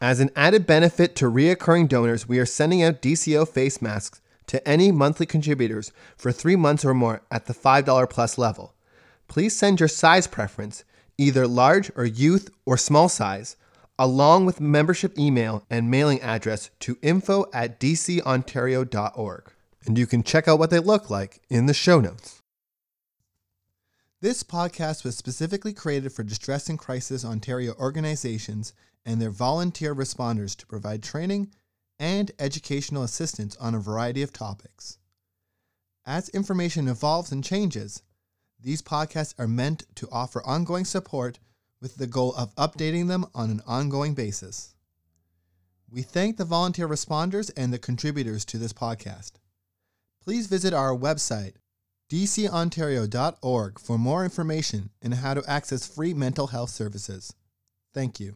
As an added benefit to reoccurring donors, we are sending out DCO face masks to any monthly contributors for 3 months or more at the $5 plus level. Please send your size preference, either large or youth or small size, along with membership email and mailing address to info@dcontario.org. And you can check out what they look like in the show notes. This podcast was specifically created for Distress and Crisis Ontario organizations and their volunteer responders to provide training and educational assistance on a variety of topics. As information evolves and changes, these podcasts are meant to offer ongoing support with the goal of updating them on an ongoing basis. We thank the volunteer responders and the contributors to this podcast. Please visit our website, dcontario.org, for more information and how to access free mental health services. Thank you.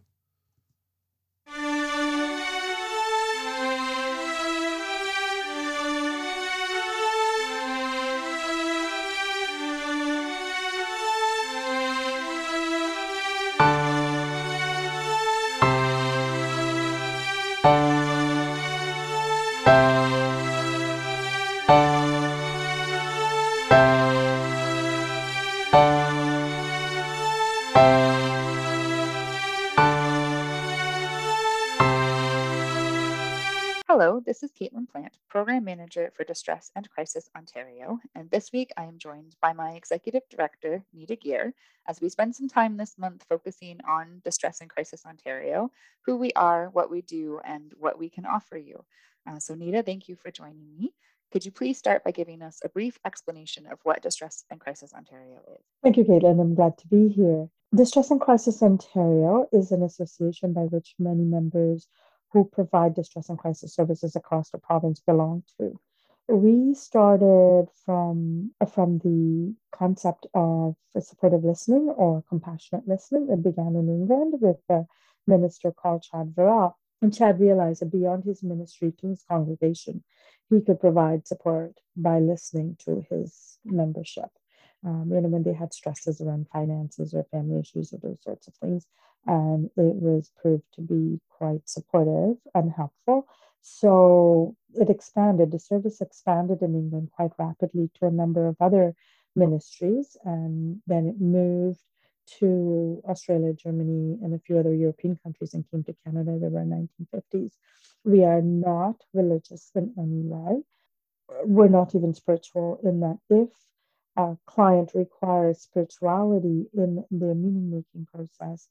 Hello, this is Caitlin Plant, Program Manager for Distress and Crisis Ontario, and this week I am joined by my Executive Director, Nita Gear, as we spend some time this month focusing on Distress and Crisis Ontario, who we are, what we do, and what we can offer you. So Nita, thank you for joining me. Could you please start by giving us a brief explanation of what Distress and Crisis Ontario is? Thank you, Caitlin. I'm glad to be here. Distress and Crisis Ontario is an association by which many members who provide distress and crisis services across the province belong to. We started from the concept of supportive listening or compassionate listening. It began in England with a minister called Chad Verrall. And Chad realized that beyond his ministry to his congregation, he could provide support by listening to his membership. When they had stresses around finances or family issues or those sorts of things. And it was proved to be quite supportive and helpful. So the service expanded in England quite rapidly to a number of other ministries. And then it moved to Australia, Germany, and a few other European countries and came to Canada in the 1950s. We are not religious in any way. We're not even spiritual in that if a client requires spirituality in their meaning making process,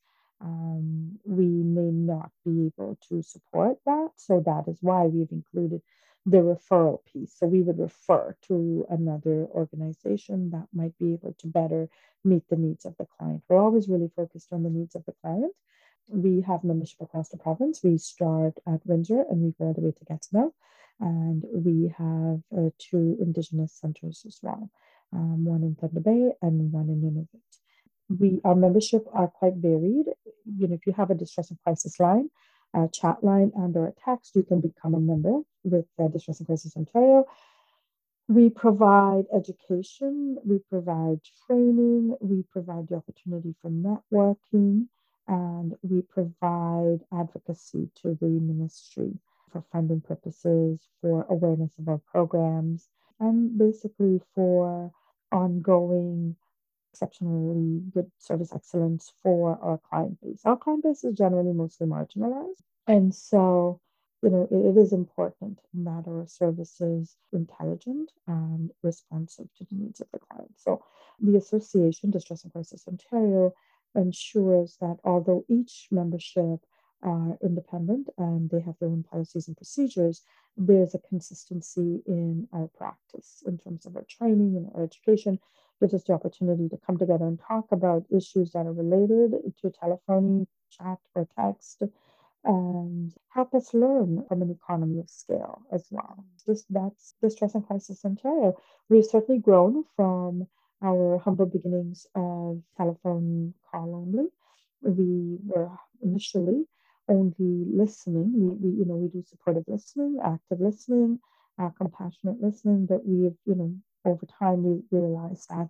we may not be able to support that. So that is why we've included the referral piece. So we would refer to another organization that might be able to better meet the needs of the client. We're always really focused on the needs of the client. We have membership across the province. We start at Windsor and we go all the way to Gatineau. And we have 2 Indigenous centers as well, one in Thunder Bay and one in Nunavut. Our membership are quite varied. If you have a distress and crisis line, a chat line, and or a text, you can become a member with Distress and Crisis Ontario. We provide education, we provide training, we provide the opportunity for networking, and we provide advocacy to the ministry for funding purposes, for awareness of our programs, and basically for ongoing exceptionally good service excellence for our client base. Our client base is generally mostly marginalized. And so, it is important that our service is intelligent and responsive to the needs of the client. So the association, Distress and Crisis Ontario, ensures that although each membership are independent and they have their own policies and procedures, there's a consistency in our practice in terms of our training and our education. Gives us the opportunity to come together and talk about issues that are related to telephony, chat, or text, and help us learn from an economy of scale as well. That's Distress and Crisis Ontario. We've certainly grown from our humble beginnings of telephone call only. We were initially only listening. We do supportive listening, active listening, compassionate listening, but we've, over time we realized that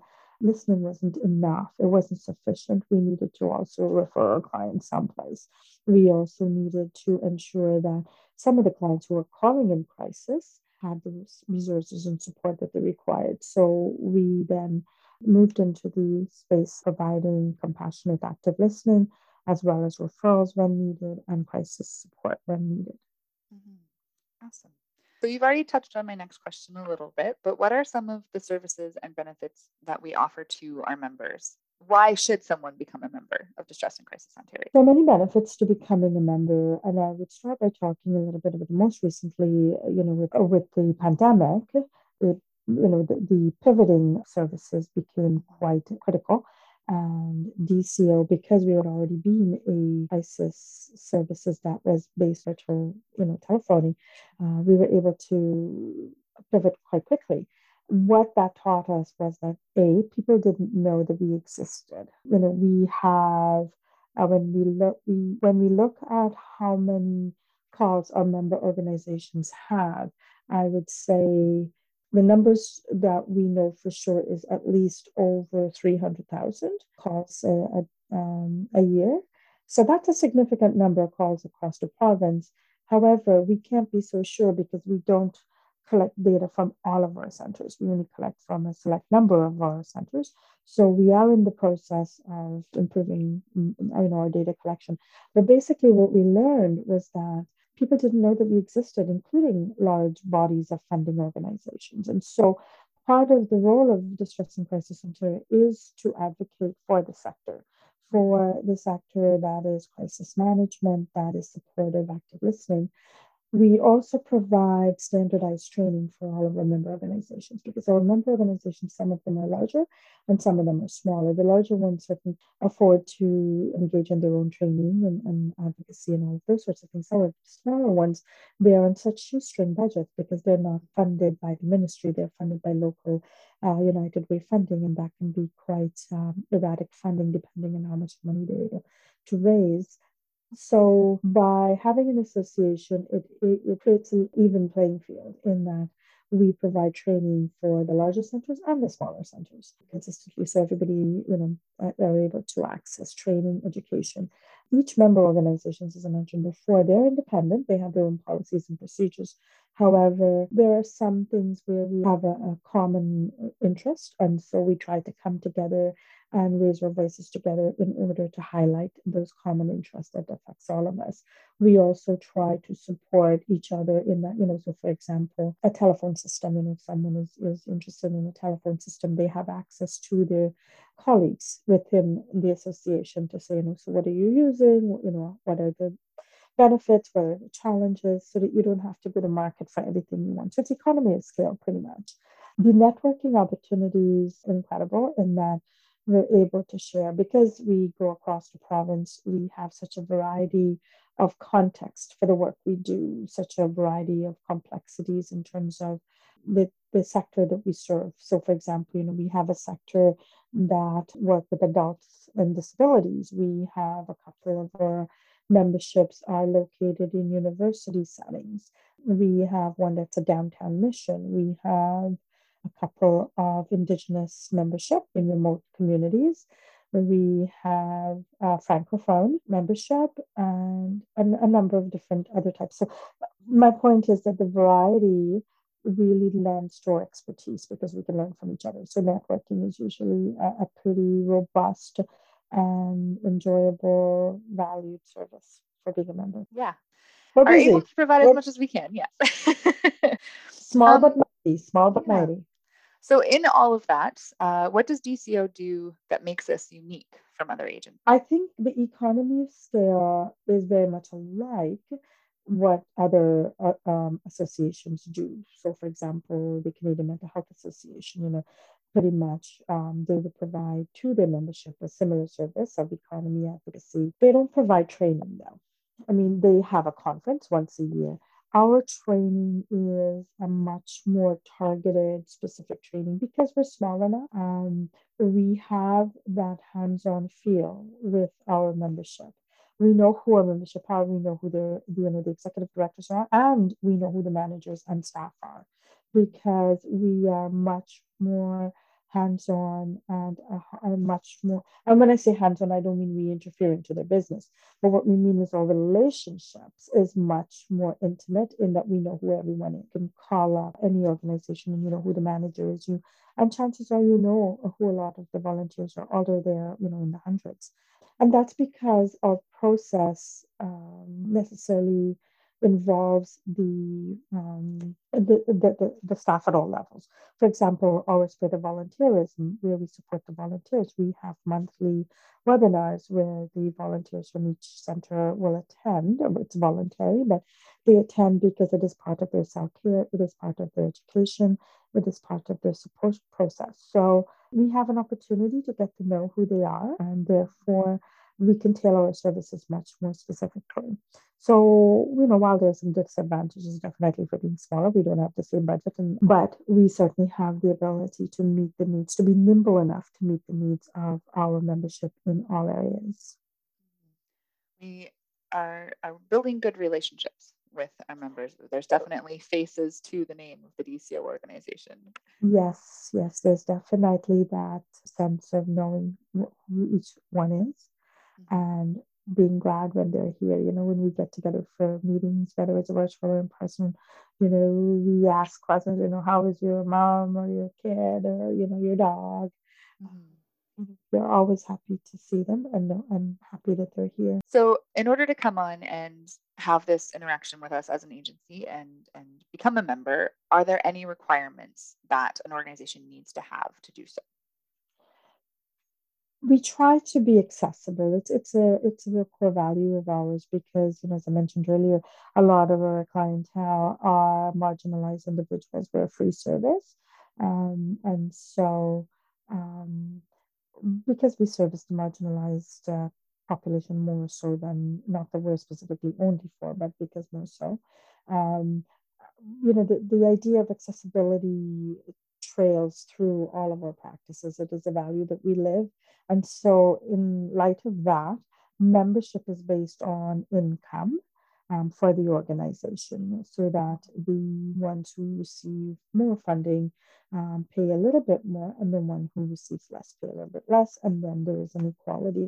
listening wasn't enough. It wasn't sufficient. We needed to also refer our clients someplace. We also needed to ensure that some of the clients who were calling in crisis had the resources and support that they required. So we then moved into the space providing compassionate active listening as well as referrals when needed and crisis support when needed. Awesome. So you've already touched on my next question a little bit, but what are some of the services and benefits that we offer to our members? Why should someone become a member of Distress and Crisis Ontario? There are many benefits to becoming a member, and I would start by talking a little bit about most recently, with the pandemic, the pivoting services became quite critical. And DCO, because we had already been a crisis services that was based virtual, telephoning, we were able to pivot quite quickly. What that taught us was that people didn't know that we existed. We have when we look at how many calls our member organizations have, I would say the numbers that we know for sure is at least over 300,000 calls a year. So that's a significant number of calls across the province. However, we can't be so sure because we don't collect data from all of our centers. We only collect from a select number of our centers. So we are in the process of improving our data collection. But basically what we learned was that people didn't know that we existed, including large bodies of funding organizations. And so part of the role of Distress and Crisis Center is to advocate for the sector that is crisis management, that is supportive active listening. We also provide standardized training for all of our member organizations because our member organizations, some of them are larger and some of them are smaller. The larger ones certainly afford to engage in their own training and advocacy and all of those sorts of things. However, smaller ones, they are on such shoestring budgets because they're not funded by the ministry. They're funded by local United Way funding, and that can be quite erratic funding depending on how much money they're able to raise. So by having an association, it creates an even playing field in that we provide training for the larger centers and the smaller centers consistently, so everybody are able to access training, education. Each member organizations, as I mentioned before, they're independent. They have their own policies and procedures. However, there are some things where we have a common interest, and so we try to come together and raise our voices together in order to highlight those common interests that affects all of us. We also try to support each other in that, so for example, a telephone system, if someone is interested in a telephone system, they have access to their colleagues within the association to say, so what are you using? What are the benefits, what are the challenges, so that you don't have to go to market for everything you want. So it's economy of scale, pretty much. The networking opportunity is incredible in that we're able to share because we go across the province. We have such a variety of context for the work we do, such a variety of complexities in terms of the sector that we serve. So, for example, we have a sector that work with adults and disabilities. We have a couple of our memberships are located in university settings. We have one that's a downtown mission. We have a couple of Indigenous membership in remote communities. We have a Francophone membership and a number of different other types. So my point is that the variety really lends to our expertise because we can learn from each other. So networking is usually a pretty robust and enjoyable, valued service for being a member. Yeah. We're busy. Able to provide as much as we can, yes. Small but mighty. So in all of that, what does DCO do that makes us unique from other agents? I think the economy of scale is very much alike what other associations do. So, for example, the Canadian Mental Health Association, pretty much they would provide to their membership a similar service of economy advocacy. They don't provide training though. I mean, they have a conference once a year. Our training is a much more targeted, specific training because we're small enough. We have that hands-on feel with our membership. We know who our membership are. We know who the executive directors are, and we know who the managers and staff are, because we are much more hands-on and a much more. And when I say hands-on, I don't mean we interfere into their business, but what we mean is our relationships is much more intimate in that we know who everyone is. You can call up any organization and you know who the manager is. And chances are you know who a lot of the volunteers are, although they're in the hundreds. And that's because our process necessarily involves the staff at all levels. For example, our Spirit of Volunteerism, where we support the volunteers, we have monthly webinars where the volunteers from each center will attend. It's voluntary, but they attend because it is part of their self-care, it is part of their education, it is part of their support process. So we have an opportunity to get to know who they are, and therefore we can tailor our services much more specifically. So, while there's some disadvantages definitely for being smaller, we don't have the same budget, but we certainly have the ability to meet the needs, to be nimble enough to meet the needs of our membership in all areas. We are building good relationships with our members. There's definitely faces to the name of the DCO organization. Yes, there's definitely that sense of knowing who each one is and being glad when they're here. When we get together for meetings, whether it's virtual or in person, we ask questions, how is your mom or your kid or, your dog? We're always happy to see them, and I'm happy that they're here. So in order to come on and have this interaction with us as an agency and become a member, are there any requirements that an organization needs to have to do so? We try to be accessible. It's a real core value of ours because, as I mentioned earlier, a lot of our clientele are marginalized individuals. We're a free service, and so because we service the marginalized population more so than, not that we're specifically only for, but because more so, um, the idea of accessibility trails through all of our practices. It is a value that we live. And so, in light of that, membership is based on income for the organization, so that the ones who receive more funding pay a little bit more, and the one who receives less pay a little bit less. And then there is an equality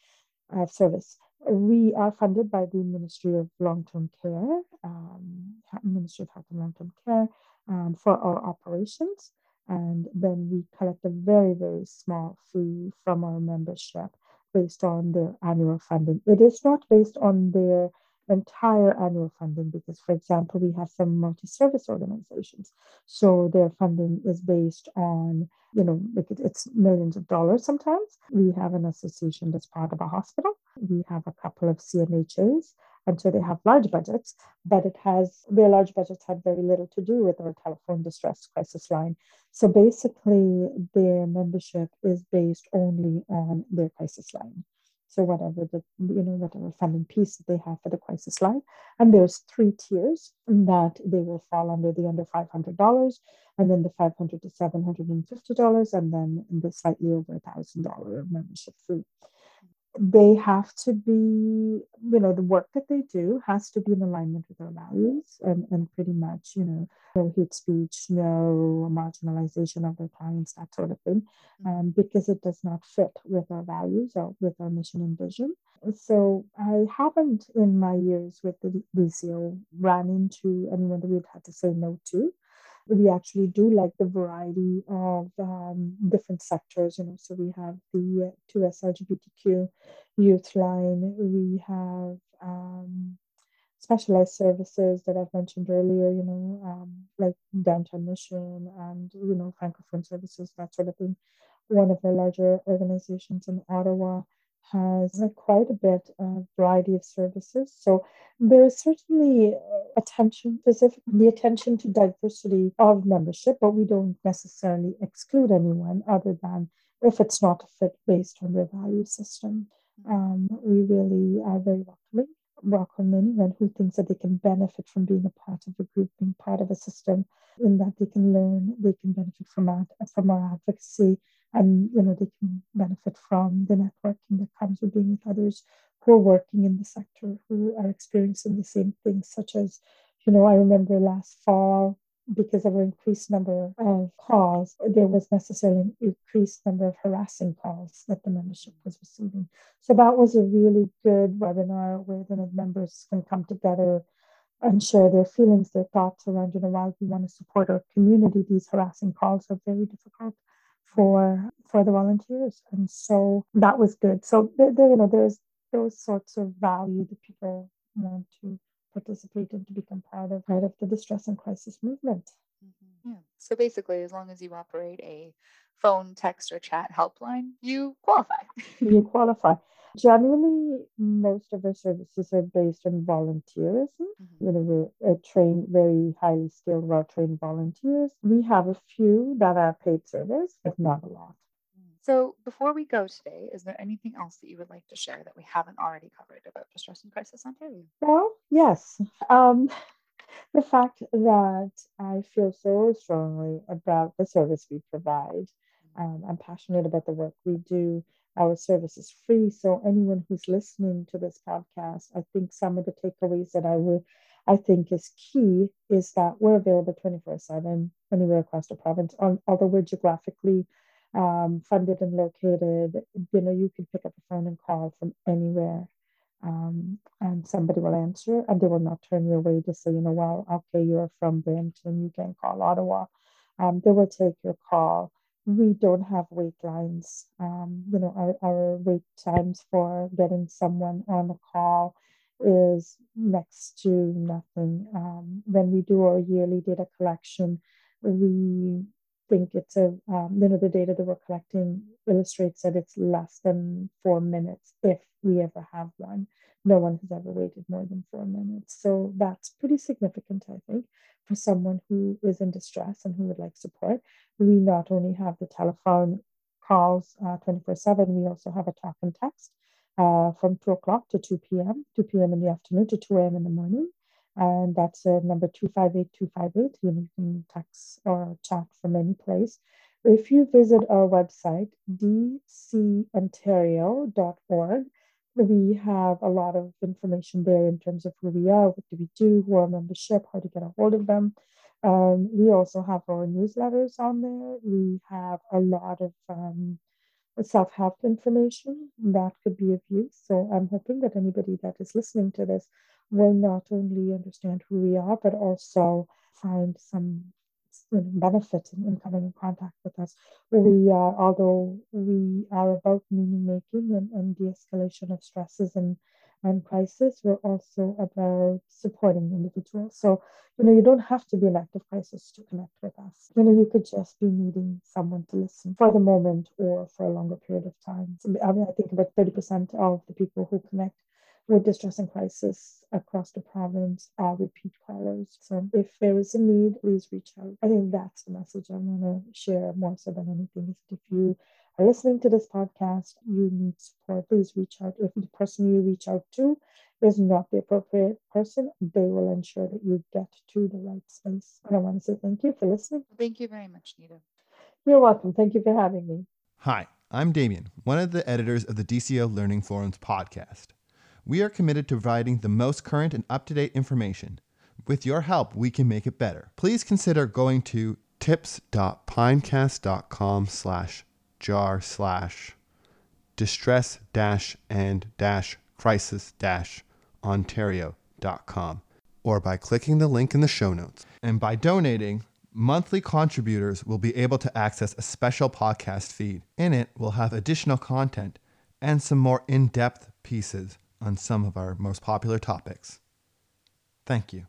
of service. We are funded by the Ministry of Long-Term Care, Ministry of Health and Long-Term Care, for our operations. And then we collect a very, very small fee from our membership based on their annual funding. It is not based on their entire annual funding because, for example, we have some multi-service organizations. So their funding is based on, it's millions of dollars sometimes. We have an association that's part of a hospital. We have a couple of CMHAs, and so they have large budgets, but their large budgets have very little to do with our telephone distress crisis line. So basically, their membership is based only on their crisis line. So whatever funding piece that they have for the crisis line, and there's 3 tiers that they will fall under: the under $500, and then the $500 to $750, and then the slightly over $1,000 membership fee. They have to be, the work that they do has to be in alignment with our values, and pretty much, no hate speech, no marginalization of their clients, that sort of thing, because it does not fit with our values or with our mission and vision. So I haven't, in my years with the DCO, ran into anyone that we've had to say no to. We actually do like the variety of different sectors, so we have the 2S LGBTQ youth line, we have specialized services that I've mentioned earlier, like downtown mission and, francophone services, that sort of thing. One of the larger organizations in Ottawa has quite a bit of variety of services. So there is certainly the attention to diversity of membership, but we don't necessarily exclude anyone other than if it's not a fit based on their value system. We really are very welcome anyone who thinks that they can benefit from being a part of a group, being part of a system, in that they can learn, they can benefit from our advocacy, and they can benefit from the networking that comes with being with others who are working in the sector, who are experiencing the same things, such as, I remember last fall because of an increased number of calls, there was necessarily an increased number of harassing calls that the membership was receiving. So that was a really good webinar where the members can come together and share their feelings, their thoughts around, why we want to support our community. These harassing calls are very difficult for the volunteers, and so that was good. So there's those sorts of value that people want to participate and to become part of the distress and crisis movement. Yeah. So basically, as long as you operate a phone, text, or chat helpline, you qualify. You qualify. Generally, most of our services are based on volunteerism. We're trained, very highly skilled, well-trained volunteers. We have a few that are paid service, but not a lot. So before we go today, is there anything else that you would like to share that we haven't already covered about Distress and Crisis Ontario? Well, yes. The fact that I feel so strongly about the service we provide. I'm passionate about the work we do. Our service is free, so anyone who's listening to this podcast, I think some of the takeaways that I think is key is that we're available 24/7 anywhere across the province. Although we're geographically funded and located, you can pick up the phone and call from anywhere. And somebody will answer, and they will not turn you away to say, well, okay, you're from Brampton, you can call Ottawa. They will take your call. We don't have wait lines. Our wait times for getting someone on a call is next to nothing. When we do our yearly data collection, we think it's the data that we're collecting illustrates that it's less than 4 minutes if we ever have one. No one has ever waited more than 4 minutes. So that's pretty significant, I think, for someone who is in distress and who would like support. We not only have the telephone calls 24/7, we also have a talk and text from 2 o'clock to 2 p.m., 2 p.m. in the afternoon to 2 a.m. in the morning. And that's number 258-258. You can text or chat from any place. If you visit our website, dcontario.org, we have a lot of information there in terms of who we are, what do we do, who are membership, how to get a hold of them. We also have our newsletters on there. We have a lot of self-help information that could be of use. So I'm hoping that anybody that is listening to this will not only understand who we are, but also find some benefit in coming in contact with us. Although we are about meaning making and de-escalation of stresses and crisis, we're also about supporting individuals. So, you don't have to be in active crisis to connect with us. You could just be needing someone to listen for the moment or for a longer period of time. So, I think about 30% of the people who connect with distress and crisis across the province are repeat callers. So if there is a need, please reach out. I think that's the message I want to share more so than anything. Is if you are listening to this podcast, you need support, please reach out. If the person you reach out to is not the appropriate person, they will ensure that you get to the right space. And I want to say thank you for listening. Thank you very much, Nita. You're welcome. Thank you for having me. Hi, I'm Damien, one of the editors of the DCO Learning Forums podcast. We are committed to providing the most current and up-to-date information. With your help, we can make it better. Please consider going to tips.pinecast.com/jar/distress-and-crisis-ontario.com or by clicking the link in the show notes. And by donating, monthly contributors will be able to access a special podcast feed. In it, we'll have additional content and some more in-depth pieces on some of our most popular topics. Thank you.